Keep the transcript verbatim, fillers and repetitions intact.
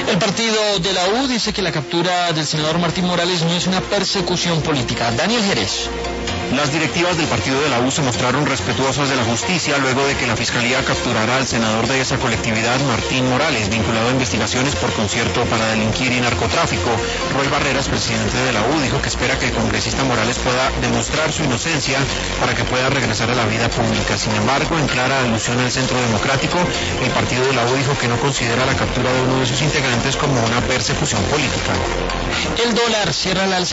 El partido de la U dice que la captura del senador Martín Morales no es una persecución política. Daniel Jerez. Las directivas del partido de la U se mostraron respetuosas de la justicia luego de que la Fiscalía capturara al senador de esa colectividad, Martín Morales, vinculado a investigaciones por concierto para delinquir y narcotráfico. Roy Barreras, presidente de la U, dijo que espera que el congresista Morales pueda demostrar su inocencia para que pueda regresar a la vida pública. Sin embargo, en clara alusión al Centro Democrático, el partido de la U dijo que no considera la captura de uno de sus integrantes como una persecución política. El dólar cierra al alza.